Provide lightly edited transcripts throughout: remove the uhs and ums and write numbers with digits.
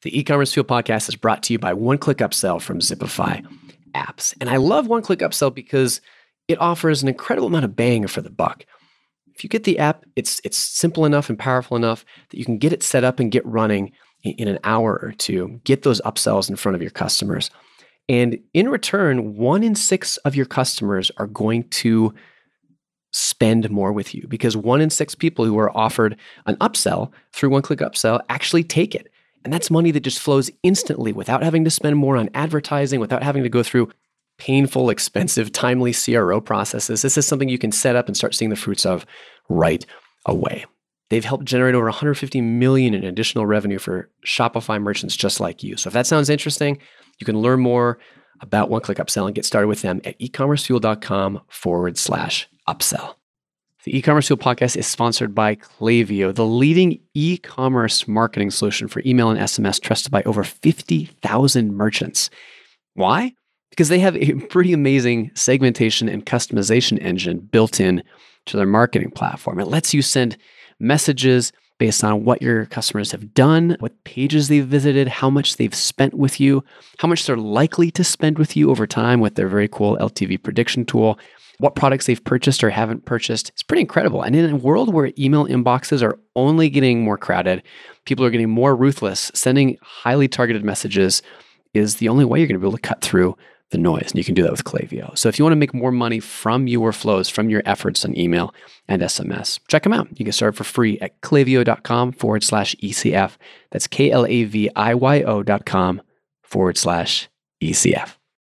The e-commerce Fuel podcast is brought to you by One Click Upsell from Zipify Apps. And I love One Click Upsell because it offers an incredible amount of bang for the buck. If you get the app, it's simple enough and powerful enough that you can get it set up and get running in an hour or two, get those upsells in front of your customers. And in return, 1 in 6 of your customers are going to spend more with you because 1 in 6 people who are offered an upsell through One Click Upsell actually take it. And that's money that just flows instantly without having to spend more on advertising, without having to go through painful, expensive, timely CRO processes. This is something you can set up and start seeing the fruits of right away. They've helped generate over $150 million in additional revenue for Shopify merchants just like you. So if that sounds interesting, you can learn more about One Click Upsell and get started with them at ecommercefuel.com/upsell. The e-commerce Fuel podcast is sponsored by Klaviyo, the leading e-commerce marketing solution for email and SMS trusted by over 50,000 merchants. Why? Because they have a pretty amazing segmentation and customization engine built in to their marketing platform. It lets you send messages based on what your customers have done, what pages they've visited, how much they've spent with you, how much they're likely to spend with you over time with their very cool LTV prediction tool, what products they've purchased or haven't purchased. It's pretty incredible. And in a world where email inboxes are only getting more crowded, people are getting more ruthless, sending highly targeted messages is the only way you're going to be able to cut through the noise. And you can do that with Klaviyo. So if you want to make more money from your flows, from your efforts on email and SMS, check them out. You can start for free at klaviyo.com/ECF. That's KLAVIYO.com/ECF.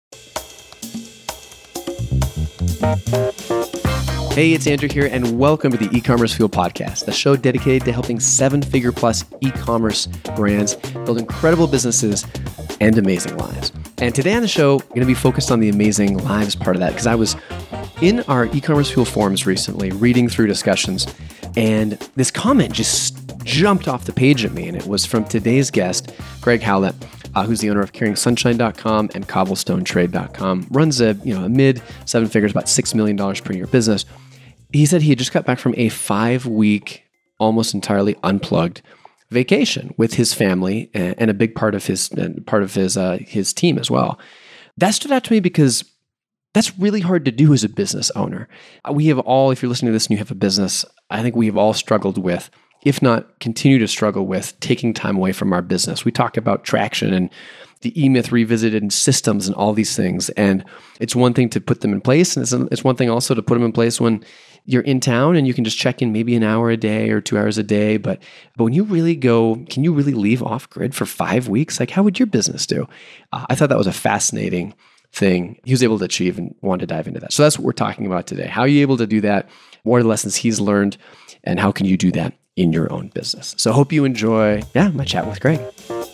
Hey, it's Andrew here, and welcome to the e-commerce Fuel podcast, a show dedicated to helping 7-figure plus e-commerce brands build incredible businesses and amazing lives. And today on the show, we're going to be focused on the amazing lives part of that, because I was in our e-commerce Fuel forums recently, reading through discussions, and this comment just jumped off the page at me, and it was from today's guest, Greg Howlett, who's the owner of CarryingSunshine.com and CobblestoneTrade.com, runs a mid 7 figures, about $6 million per year business. He said he had just got back from a 5-week, almost entirely unplugged vacation with his family and a big part of his team as well. That stood out to me because that's really hard to do as a business owner. We have all, if you're listening to this and you have a business, I think we've all struggled with, if not continue to struggle with, taking time away from our business. We talked about traction and the eMyth Revisited and systems and all these things. And it's one thing to put them in place. And it's one thing also to put them in place when you're in town and you can just check in maybe an hour a day or 2 hours a day. But when you really go, can you really leave off grid for 5 weeks? Like, how would your business do? I thought that was a fascinating thing he was able to achieve and wanted to dive into that. So that's what we're talking about today. How are you able to do that? What are the lessons he's learned? And how can you do that in your own business? So I hope you enjoy, my chat with Greg.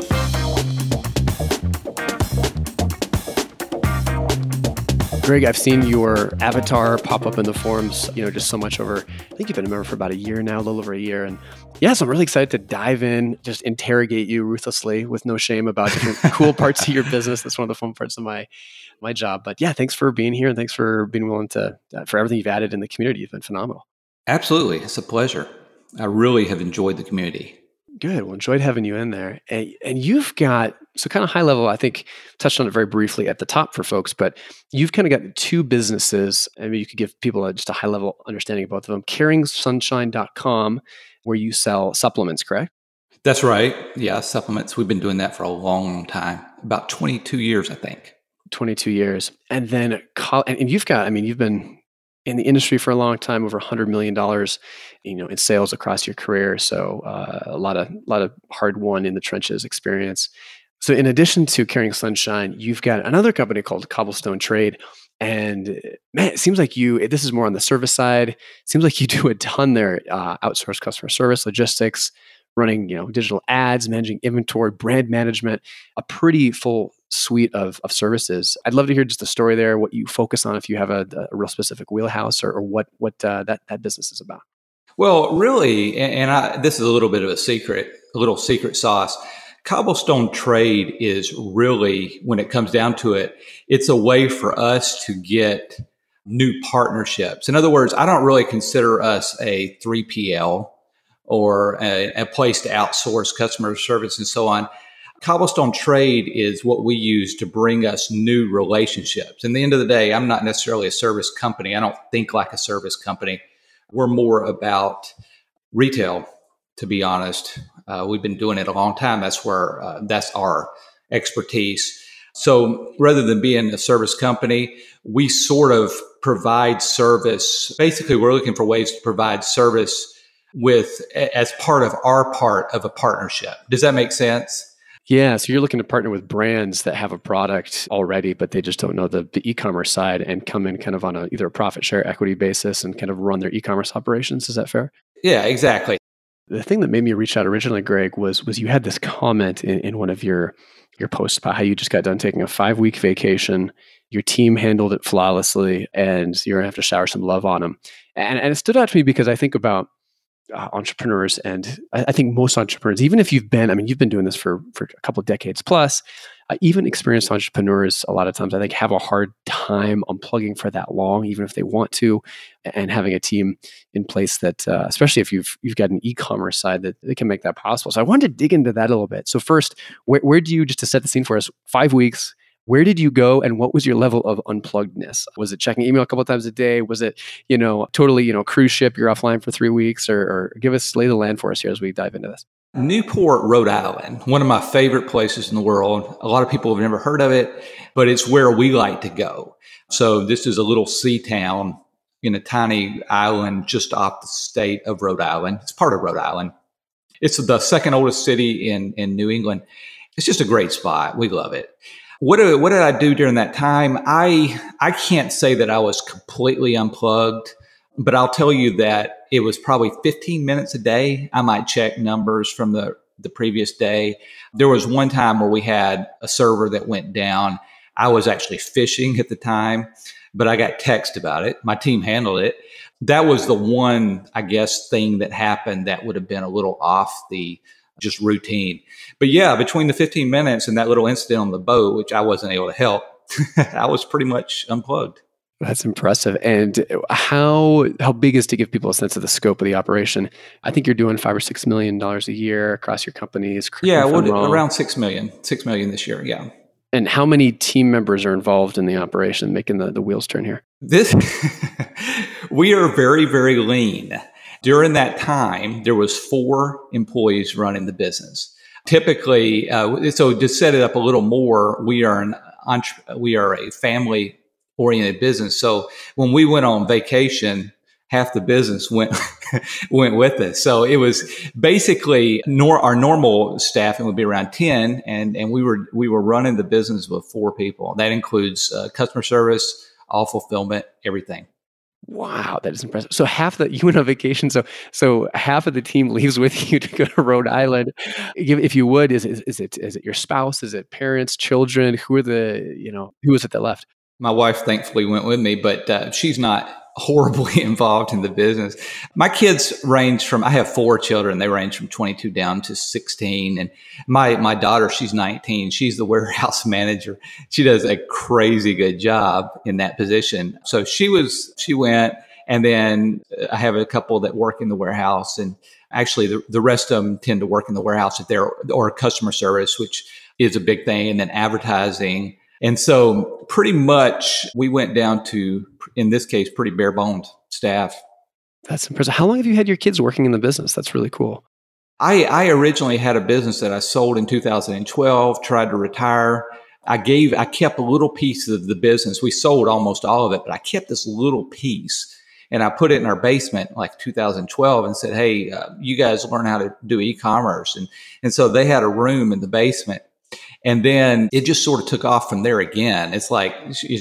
Greg, I've seen your avatar pop up in the forums, just so much over, I think you've been a member for about a year now, a little over a year. And so I'm really excited to dive in, just interrogate you ruthlessly with no shame about different cool parts of your business. That's one of the fun parts of my job. But thanks for being here and thanks for being willing to, for everything you've added in the community. You've been phenomenal. Absolutely. It's a pleasure. I really have enjoyed the community. Good. Well, enjoyed having you in there. And you've got, so kind of high level, I think touched on it very briefly at the top for folks, but you've kind of got 2 businesses. I mean, you could give people just a high level understanding of both of them. CarryingSunshine.com, where you sell supplements, correct? That's right. Yeah, supplements. We've been doing that for a long time, about 22 years, I think. 22 years. And then, and you've got, you've been in the industry for a long time, over $100 million, in sales across your career. So a lot of hard won in the trenches experience. So in addition to Carrying Sunshine, you've got another company called Cobblestone Trade. And man, it seems like this is more on the service side. It seems like you do a ton there, outsourced customer service, logistics, running, digital ads, managing inventory, brand management, a pretty full suite of services. I'd love to hear just the story there, what you focus on, if you have a real specific wheelhouse or what that business is about. Well, really, this is a little bit of a little secret sauce. Cobblestone Trade is really, when it comes down to it, it's a way for us to get new partnerships. In other words, I don't really consider us a 3PL or a place to outsource customer service and so on. Cobblestone Trade is what we use to bring us new relationships. And at the end of the day, I'm not necessarily a service company. I don't think like a service company. We're more about retail, to be honest. We've been doing it a long time. That's our expertise. So rather than being a service company, we sort of provide service. Basically, we're looking for ways to provide service as part of our part of a partnership. Does that make sense? Yeah, so you're looking to partner with brands that have a product already, but they just don't know the e-commerce side and come in kind of on either a profit share equity basis and kind of run their e-commerce operations. Is that fair? Yeah, exactly. The thing that made me reach out originally, Greg, was you had this comment in one of your posts about how you just got done taking a 5-week vacation. Your team handled it flawlessly, and you're going to have to shower some love on them. And it stood out to me because I think about entrepreneurs, and I think most entrepreneurs, even if you've been doing this for a couple of decades plus, even experienced entrepreneurs, a lot of times I think have a hard time unplugging for that long, even if they want to, and having a team in place that, especially if you've got an e-commerce side, that they can make that possible. So I wanted to dig into that a little bit. So first, where do you, just to set the scene for us, 5 weeks, where did you go and what was your level of unpluggedness? Was it checking email a couple of times a day? Was it, totally, cruise ship, you're offline for 3 weeks, or give us lay the land for us here as we dive into this? Newport, Rhode Island, one of my favorite places in the world. A lot of people have never heard of it, but it's where we like to go. So this is a little sea town in a tiny island just off the state of Rhode Island. It's part of Rhode Island. It's the second oldest city in New England. It's just a great spot. We love it. What did I do during that time? I can't say that I was completely unplugged, but I'll tell you that it was probably 15 minutes a day. I might check numbers from the previous day. There was one time where we had a server that went down. I was actually fishing at the time, but I got text about it. My team handled it. That was the one, I guess, thing that happened that would have been a little off the just routine. But yeah, between the 15 minutes and that little incident on the boat, which I wasn't able to help, I was pretty much unplugged. That's impressive. And how big is to give people a sense of the scope of the operation? I think you're doing $5 or $6 million a year across your companies. Yeah, around $6 million this year. Yeah. And how many team members are involved in the operation, making the wheels turn here? We are very, very lean. During that time, there was 4 employees running the business. Typically, so to set it up a little more, we are a family-oriented business. So when we went on vacation, half the business went with us. So it was basically our normal staffing would be around 10, and we were running the business with 4 people. That includes customer service, all fulfillment, everything. Wow, that is impressive. So you went on vacation. So half of the team leaves with you to go to Rhode Island. If you would, is it your spouse? Is it parents, children? Who was it that left? My wife thankfully went with me, but she's not horribly involved in the business. My kids I have 4 children. They range from 22 down to 16. And my daughter, she's 19. She's the warehouse manager. She does a crazy good job in that position. So she went, and then I have a couple that work in the warehouse, and actually the rest of them tend to work in the warehouse or customer service, which is a big thing. And then advertising. And so pretty much we went down to, in this case, pretty bare bones staff. That's impressive. How long have you had your kids working in the business? That's really cool. I originally had a business that I sold in 2012, tried to retire. I kept a little piece of the business. We sold almost all of it, but I kept this little piece, and I put it in our basement like 2012 and said, hey, you guys learn how to do e-commerce. And so they had a room in the basement. And then it just sort of took off from there again. It's like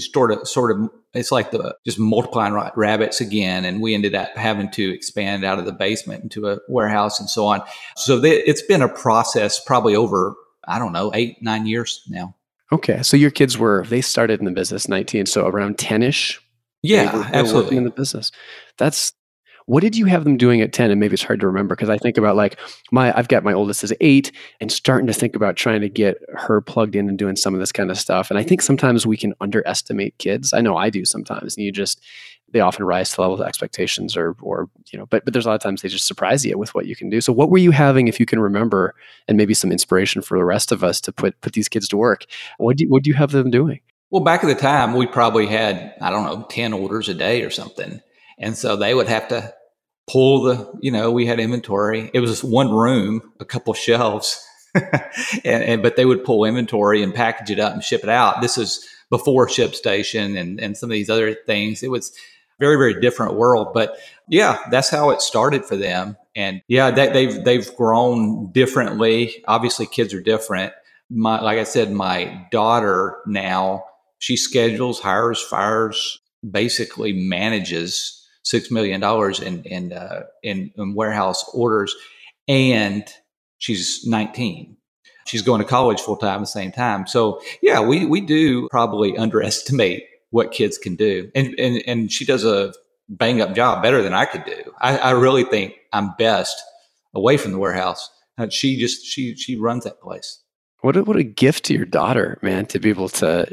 it's like just multiplying rabbits again. And we ended up having to expand out of the basement into a warehouse and so on. So it's been a process probably over, 8-9 years now. Okay. So your kids they started in the business 19, so around 10-ish? Yeah, absolutely. Working in the business. What did you have them doing at 10? And maybe it's hard to remember because I think about I've got my oldest is 8 and starting to think about trying to get her plugged in and doing some of this kind of stuff. And I think sometimes we can underestimate kids. I know I do sometimes. And they often rise to the level of expectations or but there's a lot of times they just surprise you with what you can do. So what were you having, if you can remember, and maybe some inspiration for the rest of us to put these kids to work? What do you have them doing? Well, back at the time, we probably had, I don't know, 10 orders a day or something. And so they would have to pull we had inventory. It was just one room, a couple shelves, but they would pull inventory and package it up and ship it out. This is before ShipStation and some of these other things. It was very, very different world. But yeah, that's how it started for them. And yeah, they've grown differently. Obviously, kids are different. Like I said, my daughter now, she schedules, hires, fires, basically manages $6 million in warehouse orders. And she's 19. She's going to college full time at the same time. So yeah, we do probably underestimate what kids can do. And she does a bang up job, better than I could do. I really think I'm best away from the warehouse. She runs that place. What a gift to your daughter, man, to be able to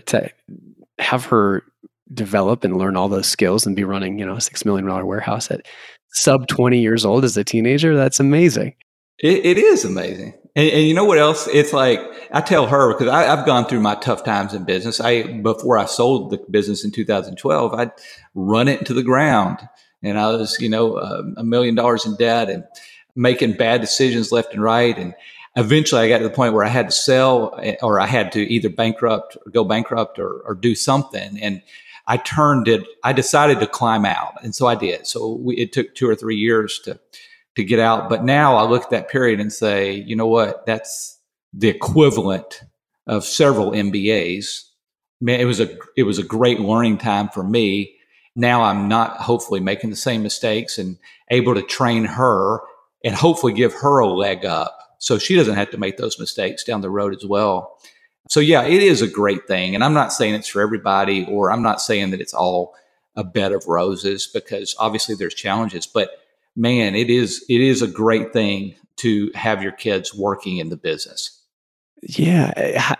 have her develop and learn all those skills and be running, a $6 million warehouse at sub 20 years old as a teenager. That's amazing. It is amazing. And you know what else? It's like, I tell her, because I've gone through my tough times in business. Before I sold the business in 2012, I'd run it into the ground. And I was, $1 million in debt and making bad decisions left and right. And eventually I got to the point where I had to sell, or I had to either go bankrupt or do something. And I decided to climb out. And so I did. So it took 2 or 3 years to get out. But now I look at that period and say, you know what? That's the equivalent of several MBAs. Man, it was a great learning time for me. Now I'm not hopefully making the same mistakes and able to train her and hopefully give her a leg up so she doesn't have to make those mistakes down the road as well. So yeah, it is a great thing. And I'm not saying it's for everybody, or I'm not saying that it's all a bed of roses, because obviously there's challenges, but man, it is a great thing to have your kids working in the business. Yeah.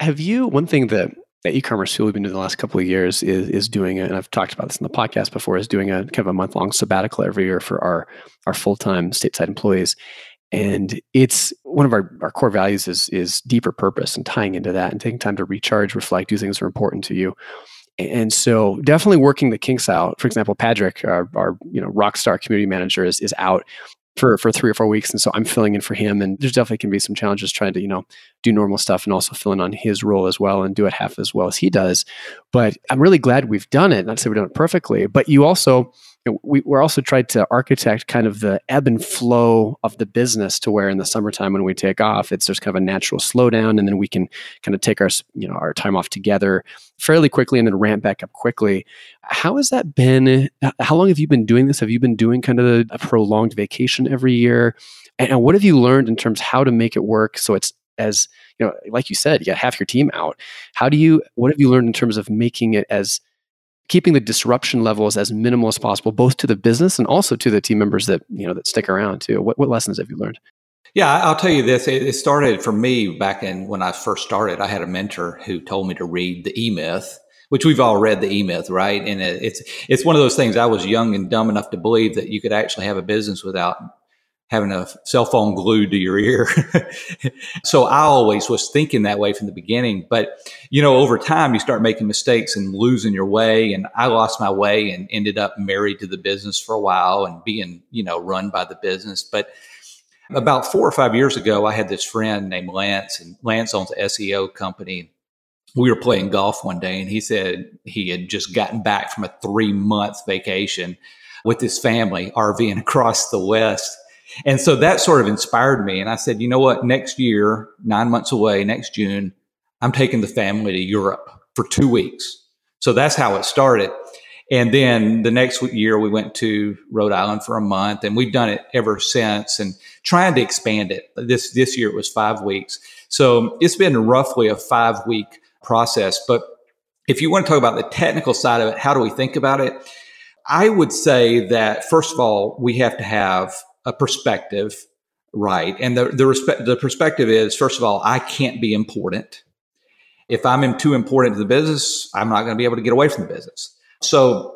One thing that e-commerce fuel we've been doing the last couple of years is doing, and I've talked about this in the podcast before, is doing a kind of a month-long sabbatical every year for our full-time stateside employees. And it's one of our core values is deeper purpose, and tying into that and taking time to recharge, reflect, do things that are important to you. And so definitely working the kinks out. For example, Patrick, our rock star community manager, is out for 3 or 4 weeks. And so I'm filling in for him. And there's definitely can be some challenges trying to, do normal stuff and also fill in on his role as well and do it half as well as he does. But I'm really glad we've done it. Not to say we've done it perfectly, but you also, we're also tried to architect kind of the ebb and flow of the business to where in the summertime when we take off, there's kind of a natural slowdown, and then we can kind of take our time off together fairly quickly and then ramp back up quickly. How has that been? How long have you been doing this? Have you been doing kind of a prolonged vacation every year? And what have you learned in terms of how to make it work so it's as, like you said, you got half your team out. What have you learned in terms of making it as keeping the disruption levels as minimal as possible, both to the business and also to the team members that stick around too? What lessons have you learned? Yeah, I'll tell you this. It started for me back when I first started. I had a mentor who told me to read The E-Myth, which we've all read The E-Myth, right? And it's one of those things. I was young and dumb enough to believe that you could actually have a business without having a cell phone glued to your ear. So I always was thinking that way from the beginning. But, over time, you start making mistakes and losing your way. And I lost my way and ended up married to the business for a while and being, run by the business. But about 4 or 5 years ago, I had this friend named Lance, and Lance owns an SEO company. We were playing golf one day, and he said he had just gotten back from a 3-month vacation with his family, RVing across the West. And so that sort of inspired me. And I said, you know what, next year, 9 months away, next June, I'm taking the family to Europe for 2 weeks. So that's how it started. And then the next year we went to Rhode Island for a month, and we've done it ever since and trying to expand it. This year it was 5 weeks. So it's been roughly a 5-week process. But if you want to talk about the technical side of it, how do we think about it? I would say that, first of all, we have to have a perspective, right? And the perspective is, first of all, I can't be important. If I'm too important to the business, I'm not going to be able to get away from the business. So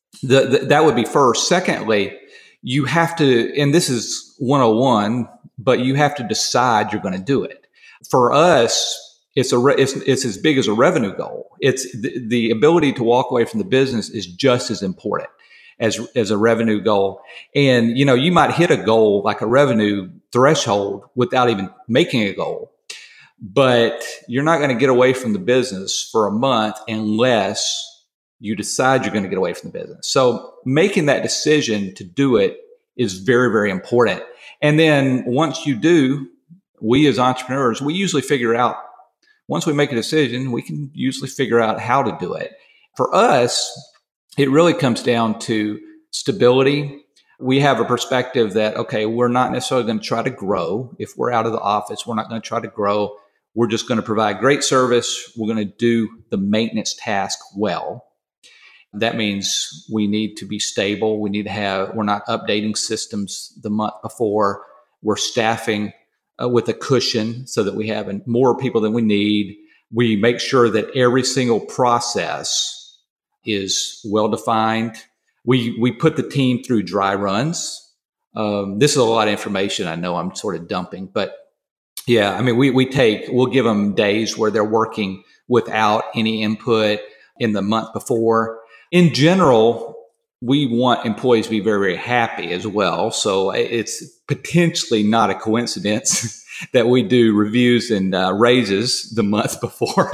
That would be first. Secondly, you have to, and this is 101, but you have to decide you're going to do it. For us, it's as big as a revenue goal. It's the ability to walk away from the business is just as important as a revenue goal. And, you might hit a goal like a revenue threshold without even making a goal, but you're not going to get away from the business for a month unless you decide you're going to get away from the business. So making that decision to do it is very, very important. And then once you do, we as entrepreneurs, we usually figure out, once we make a decision, we can usually figure out how to do it. For us, it really comes down to stability. We have a perspective that, okay, we're not necessarily going to try to grow. If we're out of the office, we're not going to try to grow. We're just going to provide great service. We're going to do the maintenance task well. That means we need to be stable. We're not updating systems the month before. We're staffing with a cushion so that we have more people than we need. We make sure that every single process is well defined. We put the team through dry runs. This is a lot of information. I know I'm sort of dumping, but yeah, I mean, we'll give them days where they're working without any input in the month before. In general, we want employees to be very, very happy as well. So it's potentially not a coincidence that we do reviews and raises the month before.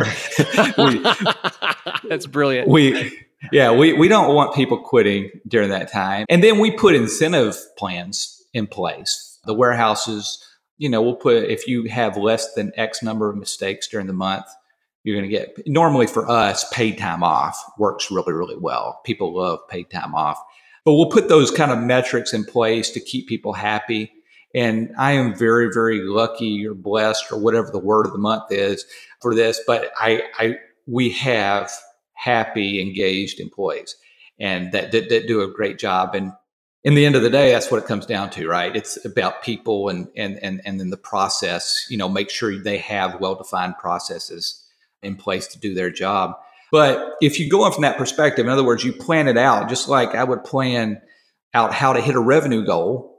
That's brilliant. We don't want people quitting during that time. And then we put incentive plans in place. The warehouses, we'll put, if you have less than X number of mistakes during the month, you're going to get, normally for us, paid time off works really, really well. People love paid time off. But we'll put those kind of metrics in place to keep people happy. And I am very, very lucky or blessed or whatever the word of the month is for this. But we have happy, engaged employees and that do a great job. And in the end of the day, that's what it comes down to, right? It's about people and then the process, make sure they have well-defined processes in place to do their job. But if you go on from that perspective, in other words, you plan it out, just like I would plan out how to hit a revenue goal,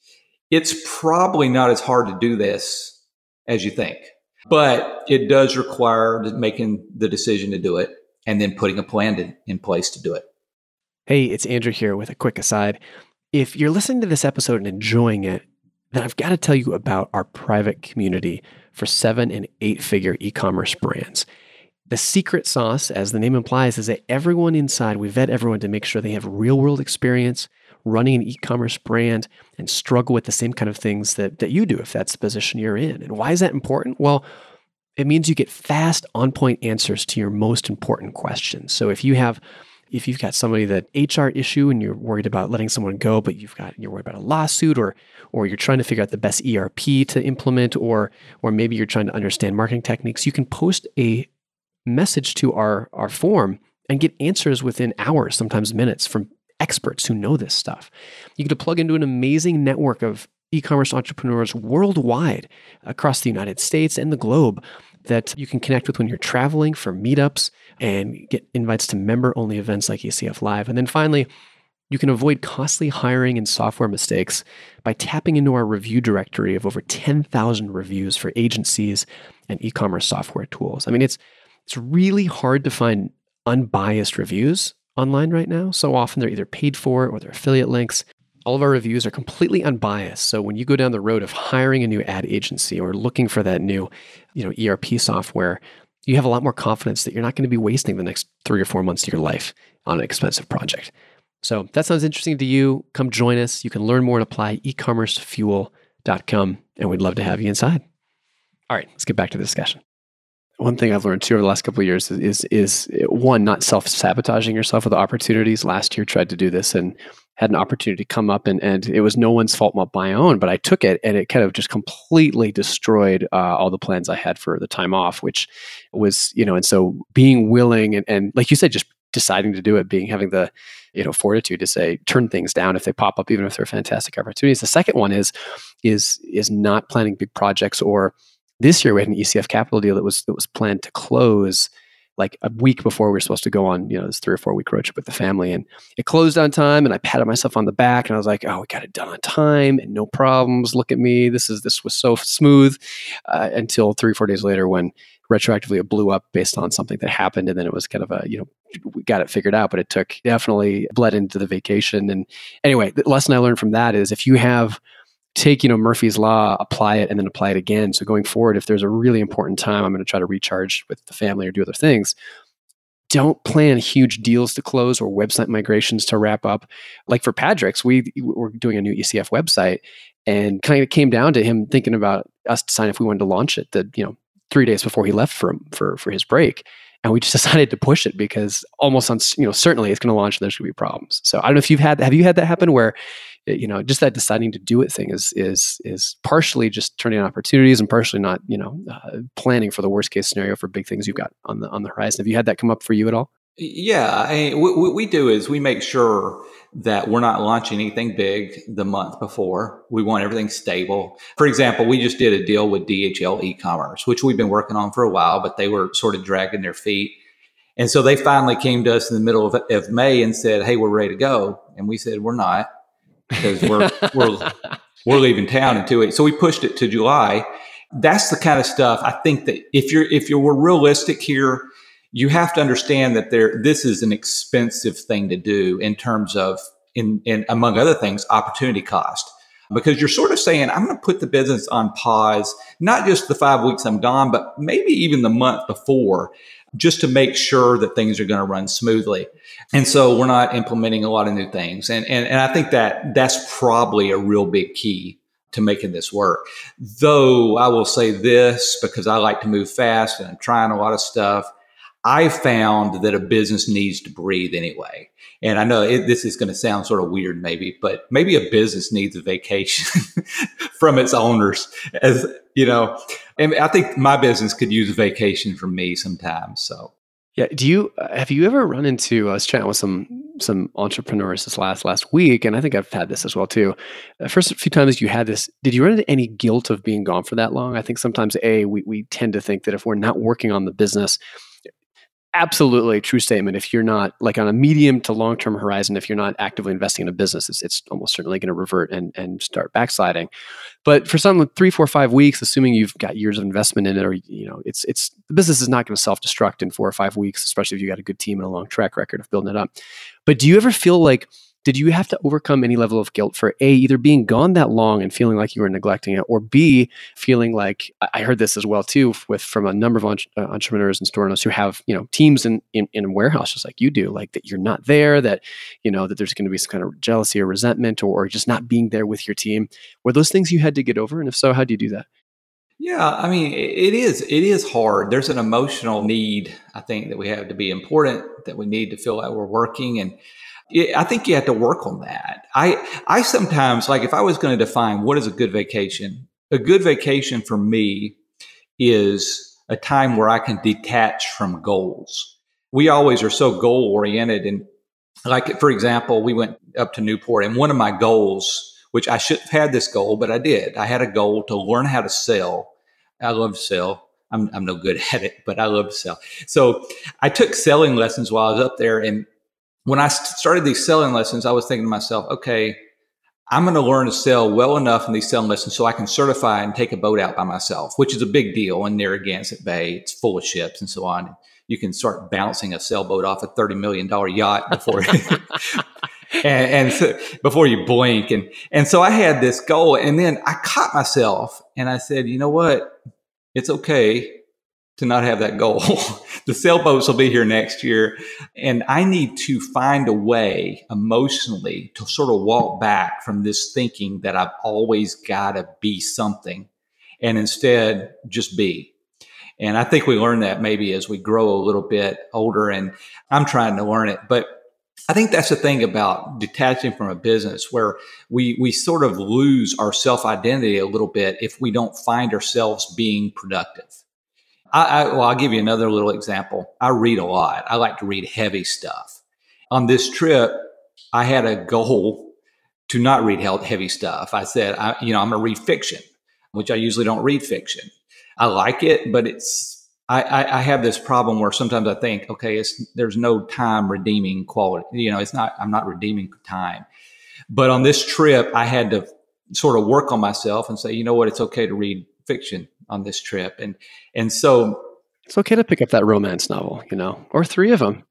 it's probably not as hard to do this as you think. But it does require making the decision to do it and then putting a plan in place to do it. Hey, it's Andrew here with a quick aside. If you're listening to this episode and enjoying it, then I've got to tell you about our private community for 7- and 8-figure e-commerce brands. The secret sauce, as the name implies, is that everyone inside, we vet everyone to make sure they have real-world experience running an e-commerce brand and struggle with the same kind of things that you do if that's the position you're in. And why is that important? Well, it means you get fast, on-point answers to your most important questions. So if you've got somebody that HR issue and you're worried about letting someone go, but you're worried about a lawsuit, or you're trying to figure out the best ERP to implement, or maybe you're trying to understand marketing techniques, you can post a message to our form and get answers within hours, sometimes minutes, from experts who know this stuff. You get to plug into an amazing network of e-commerce entrepreneurs worldwide across the United States and the globe that you can connect with when you're traveling for meetups and get invites to member-only events like ECF Live. And then finally, you can avoid costly hiring and software mistakes by tapping into our review directory of over 10,000 reviews for agencies and e-commerce software tools. I mean, it's really hard to find unbiased reviews online right now. So often they're either paid for or they're affiliate links. All of our reviews are completely unbiased. So when you go down the road of hiring a new ad agency or looking for that new, ERP software, you have a lot more confidence that you're not going to be wasting the next 3 or 4 months of your life on an expensive project. So if that sounds interesting to you, come join us. You can learn more and apply ecommercefuel.com, and we'd love to have you inside. All right, let's get back to the discussion. One thing I've learned too over the last couple of years is one, not self-sabotaging yourself with opportunities. Last year, tried to do this and had an opportunity come up, and it was no one's fault but my own, but I took it, and it kind of just completely destroyed all the plans I had for the time off, which was, and so being willing and like you said, just deciding to do it, having the, fortitude to say, turn things down if they pop up, even if they're fantastic opportunities. The second one is not planning big projects. Or this year we had an ECF Capital deal that was planned to close like a week before we were supposed to go on, this 3 or 4 week road trip with the family, and it closed on time. And I patted myself on the back, and I was like, "Oh, we got it done on time and no problems. Look at me. This was so smooth." Until 3 or 4 days later, when retroactively it blew up based on something that happened, and then it was kind of we got it figured out, but it definitely bled into the vacation. And anyway, the lesson I learned from that is if you take Murphy's Law, apply it, and then apply it again. So going forward, if there's a really important time, I'm going to try to recharge with the family or do other things. Don't plan huge deals to close or website migrations to wrap up. Like for Patrick's, we were doing a new ECF website, and kind of came down to him thinking about us deciding if we wanted to launch it 3 days before he left for his break. And we just decided to push it because almost certainly it's going to launch. There's going to be problems. So I don't know if have you had that happen where, just that deciding to do it thing is partially just turning on opportunities and partially not, planning for the worst case scenario for big things you've got on the horizon. Have you had that come up for you at all? Yeah. What we do is we make sure that we're not launching anything big the month before. We want everything stable. For example, we just did a deal with DHL e-commerce, which we've been working on for a while, but they were sort of dragging their feet. And so they finally came to us in the middle of May and said, "Hey, we're ready to go." And we said, "We're not, because we're leaving town in 2 weeks." So we pushed it to July. That's the kind of stuff I think that if we're realistic here, you have to understand that this is an expensive thing to do in terms of, in among other things, opportunity cost. Because you're sort of saying, I'm going to put the business on pause, not just the 5 weeks I'm gone, but maybe even the month before, just to make sure that things are going to run smoothly. And so we're not implementing a lot of new things. And I think that's probably a real big key to making this work. Though I will say this, because I like to move fast and I'm trying a lot of stuff, I found that a business needs to breathe anyway. And I know this is going to sound sort of weird maybe, but maybe a business needs a vacation from its owners, as and I think my business could use a vacation from me sometimes. So. Yeah. Have you ever run into, I was chatting with some entrepreneurs this last week, and I think I've had this as well too. The first few times you had this, did you run into any guilt of being gone for that long? I think sometimes we tend to think that if we're not working on the business, absolutely true statement. If you're not, like, on a medium to long-term horizon, if you're not actively investing in a business, it's almost certainly going to revert and start backsliding. But for some 3, 4, 5 weeks, assuming you've got years of investment in it, or it's the business is not going to self-destruct in 4 or 5 weeks, especially if you got a good team and a long track record of building it up. But do you ever feel like, did you have to overcome any level of guilt for A, either being gone that long and feeling like you were neglecting it, or B, feeling like, I heard this as well too, from a number of entrepreneurs and store owners who have, teams in a warehouse just like you do, like that you're not there, that, that there's going to be some kind of jealousy or resentment or just not being there with your team. Were those things you had to get over? And if so, how do you do that? Yeah, I mean, it is hard. There's an emotional need, I think, that we have to be important, that we need to feel like we're working. And I think you have to work on that. I sometimes, like, if I was going to define what is a good vacation for me is a time where I can detach from goals. We always are so goal oriented. And like, for example, we went up to Newport, and one of my goals, which I shouldn't have had this goal, but I did. I had a goal to learn how to sell. I love to sell. I'm no good at it, but I love to sell. So I took selling lessons while I was up there. And when I started these selling lessons, I was thinking to myself, okay, I'm going to learn to sell well enough in these selling lessons so I can certify and take a boat out by myself, which is a big deal in Narragansett Bay. It's full of ships and so on. You can start bouncing a sailboat off a $30 million yacht before and so, before you blink. And so I had this goal, and then I caught myself and I said, you know what? It's okay to not have that goal. The sailboats will be here next year. And I need to find a way emotionally to sort of walk back from this thinking that I've always got to be something, and instead just be. And I think we learn that maybe as we grow a little bit older, and I'm trying to learn it. But I think that's the thing about detaching from a business, where we sort of lose our self-identity a little bit if we don't find ourselves being productive. I'll give you another little example. I read a lot. I like to read heavy stuff. On this trip, I had a goal to not read heavy stuff. I said, I'm going to read fiction, which I usually don't read fiction. I like it, but it's I have this problem where sometimes I think, okay, there's no time redeeming quality. I'm not redeeming time. But on this trip, I had to sort of work on myself and say, you know what, it's okay to read fiction on this trip. And so it's okay to pick up that romance novel, or 3 of them.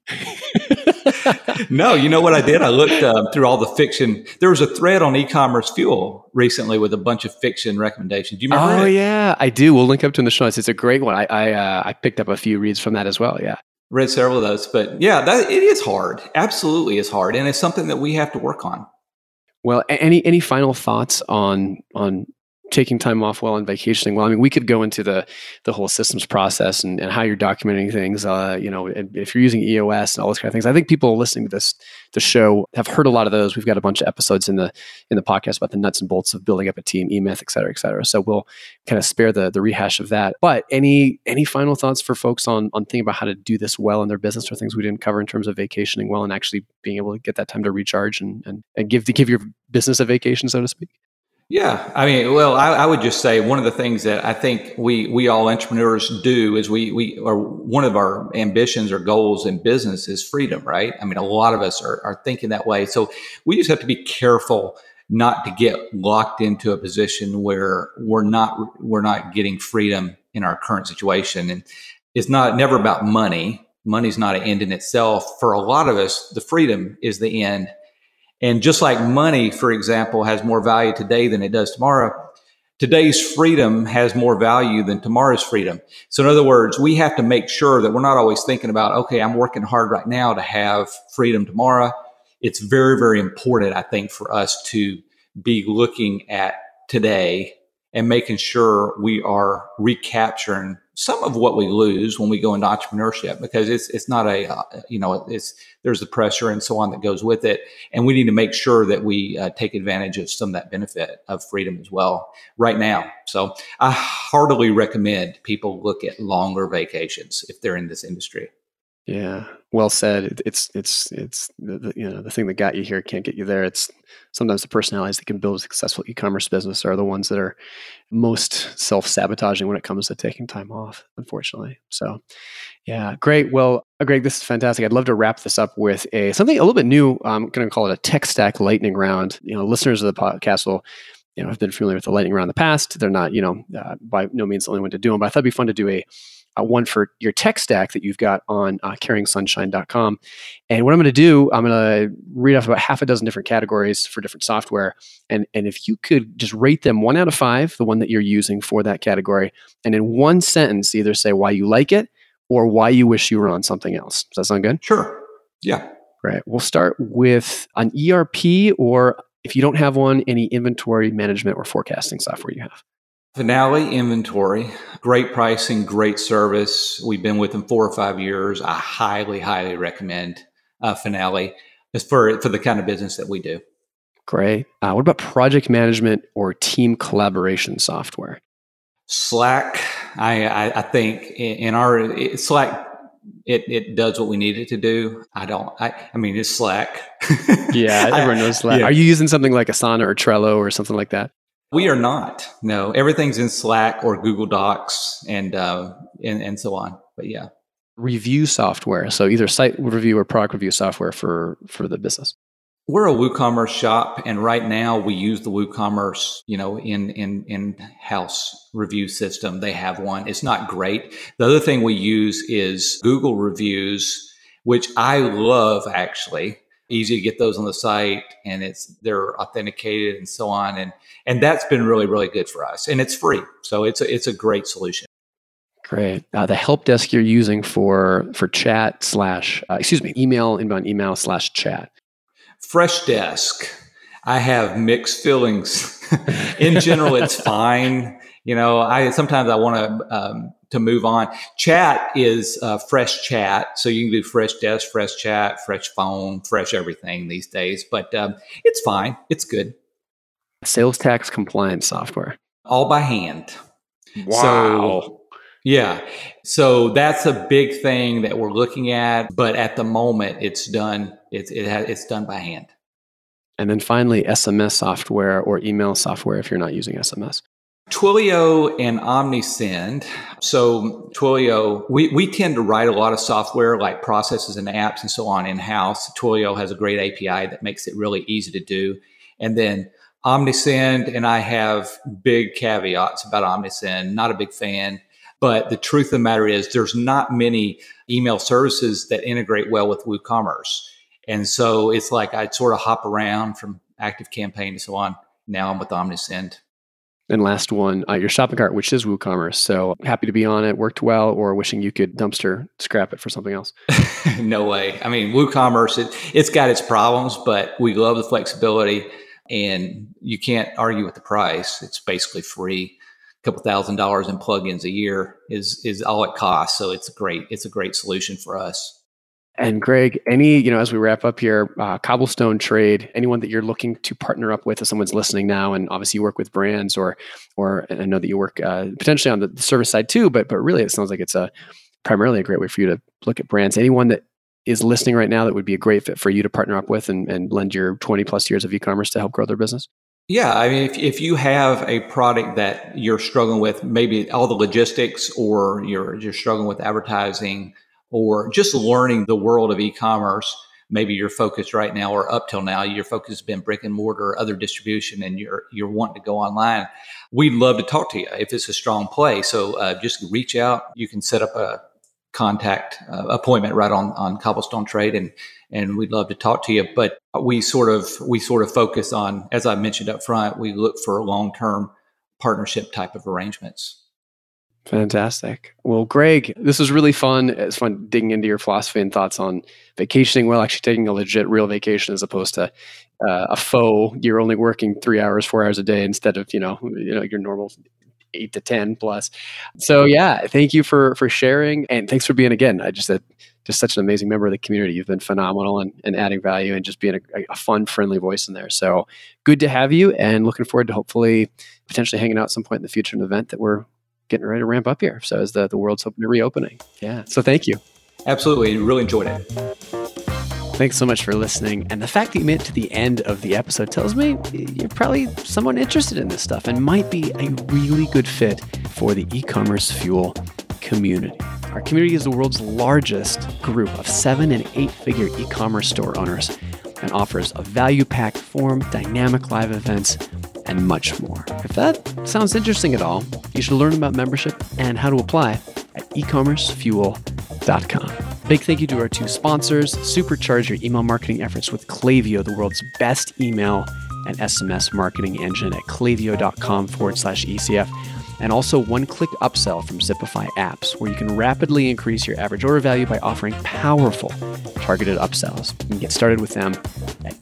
No, you know what I did? I looked through all the fiction. There was a thread on e-commerce fuel recently with a bunch of fiction recommendations. Do you remember it? Oh yeah, I do. We'll link up to in the show notes. It's a great one. I picked up a few reads from that as well. Yeah. Read several of those, but yeah, it is hard. Absolutely is hard. And it's something that we have to work on. Well, any final thoughts on taking time off well and vacationing well? I mean, we could go into the whole systems process and how you're documenting things. If you're using EOS and all those kind of things, I think people listening to the show have heard a lot of those. We've got a bunch of episodes in the podcast about the nuts and bolts of building up a team, eMyth, et cetera, et cetera. So we'll kind of spare the rehash of that. But any final thoughts for folks on thinking about how to do this well in their business, or things we didn't cover in terms of vacationing well and actually being able to get that time to recharge and give your business a vacation, so to speak? Yeah. I mean, well, I would just say one of the things that I think we all entrepreneurs do is we are, one of our ambitions or goals in business is freedom, right? I mean, a lot of us are thinking that way. So we just have to be careful not to get locked into a position where we're not getting freedom in our current situation. And it's never about money. Money's not an end in itself. For a lot of us, the freedom is the end. And just like money, for example, has more value today than it does tomorrow, today's freedom has more value than tomorrow's freedom. So in other words, we have to make sure that we're not always thinking about, okay, I'm working hard right now to have freedom tomorrow. It's very, very important, I think, for us to be looking at today and making sure we are recapturing some of what we lose when we go into entrepreneurship, because it's not there's the pressure and so on that goes with it. And we need to make sure that we take advantage of some of that benefit of freedom as well right now. So I heartily recommend people look at longer vacations if they're in this industry. Yeah, well said. It's the thing that got you here can't get you there. It's sometimes the personalities that can build a successful e-commerce business are the ones that are most self-sabotaging when it comes to taking time off, unfortunately. So, yeah, great. Well, Greg, this is fantastic. I'd love to wrap this up with something a little bit new. I'm going to call it a tech stack lightning round. Listeners of the podcast will have been familiar with the lightning round in the past. They're not by no means the only one to do them, but I thought it'd be fun to do a one for your tech stack that you've got on carryingsunshine.com. And what I'm going to do, I'm going to read off about half a dozen different categories for different software. And if you could just rate them 1 out of 5, the one that you're using for that category, and in one sentence, either say why you like it or why you wish you were on something else. Does that sound good? Sure. Yeah. Right. We'll start with an ERP, or if you don't have one, any inventory management or forecasting software you have. Finale Inventory, great pricing, great service. We've been with them 4 or 5 years. I highly, highly recommend Finale for the kind of business that we do. Great. What about project management or team collaboration software? Slack. I think in our Slack, it does what we need it to do. I mean, it's Slack. Yeah, everyone knows Slack. Yeah. Are you using something like Asana or Trello or something like that? We are not. No, everything's in Slack or Google Docs and so on. But yeah, review software. So either site review or product review software for the business. We're a WooCommerce shop, and right now we use the WooCommerce, in-house review system. They have one. It's not great. The other thing we use is Google reviews, which I love actually. Easy to get those on the site, and they're authenticated and so on, and that's been really, really good for us, and it's free, so it's a great solution. Great. The help desk you're using for chat email, inbound email /chat. Freshdesk. I have mixed feelings. In general, it's fine. Sometimes I want to move on. Chat is fresh chat. So you can do fresh desk, fresh chat, fresh phone, fresh everything these days. But it's fine. It's good. Sales tax compliance software. All by hand. Wow. So, yeah. So that's a big thing that we're looking at. But at the moment, it's done. It's done by hand. And then finally, SMS software or email software if you're not using SMS. Twilio and OmniSend. So Twilio, we tend to write a lot of software like processes and apps and so on in-house. Twilio has a great API that makes it really easy to do. And then OmniSend, and I have big caveats about OmniSend, not a big fan. But the truth of the matter is there's not many email services that integrate well with WooCommerce. And so it's like I'd sort of hop around from ActiveCampaign and so on. Now I'm with OmniSend. And last one, your shopping cart, which is WooCommerce. So happy to be on it, worked well, or wishing you could dumpster scrap it for something else? No way. I mean, WooCommerce, it's got its problems, but we love the flexibility and you can't argue with the price. It's basically free. A couple $1,000s in plugins a year is all it costs. So it's a great solution for us. And Greg, as we wrap up here, Cobblestone Trade, anyone that you're looking to partner up with, if someone's listening now, and obviously you work with brands or I know that you work potentially on the service side too, but really it sounds like it's primarily a great way for you to look at brands. Anyone that is listening right now that would be a great fit for you to partner up with and lend your 20 plus years of e-commerce to help grow their business? Yeah, I mean, if you have a product that you're struggling with, maybe all the logistics, or you're struggling with advertising, or just learning the world of e-commerce, maybe your focus right now, or up till now, your focus has been brick and mortar or other distribution, and you're wanting to go online, we'd love to talk to you if it's a strong play. So just reach out. You can set up a contact appointment right on Cobblestone Trade, and we'd love to talk to you. But we sort of focus on, as I mentioned up front, we look for long-term partnership type of arrangements. Fantastic. Well, Greg, this was really fun. It's fun digging into your philosophy and thoughts on vacationing while actually taking a legit, real vacation, as opposed to a faux. You're only working 3 hours, 4 hours a day instead of your normal 8 to 10 plus. So yeah, thank you for sharing, and thanks for being again. Just such an amazing member of the community. You've been phenomenal and adding value and just being a fun, friendly voice in there. So good to have you, and looking forward to hopefully potentially hanging out at some point in the future, an event that we're getting ready to ramp up here. So as the world's open to reopening. Yeah. So thank you. Absolutely. Really enjoyed it. Thanks so much for listening. And the fact that you made it to the end of the episode tells me you're probably someone interested in this stuff and might be a really good fit for the e-commerce fuel community. Our community is the world's largest group of 7- and 8-figure e-commerce store owners and offers a value-packed forum, dynamic live events, and much more. If that sounds interesting at all, you should learn about membership and how to apply at ecommercefuel.com. Big thank you to our 2 sponsors. Supercharge your email marketing efforts with Klaviyo, the world's best email and SMS marketing engine at klaviyo.com/ECF. And also One-Click Upsell from Zipify Apps, where you can rapidly increase your average order value by offering powerful targeted upsells. You can get started with them at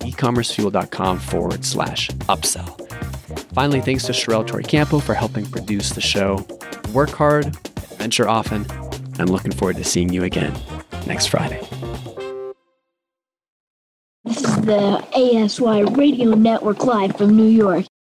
ecommercefuel.com/upsell. Finally, thanks to Sherelle Toricampo for helping produce the show. Work hard, adventure often, and I'm looking forward to seeing you again next Friday. This is the ASY Radio Network live from New York.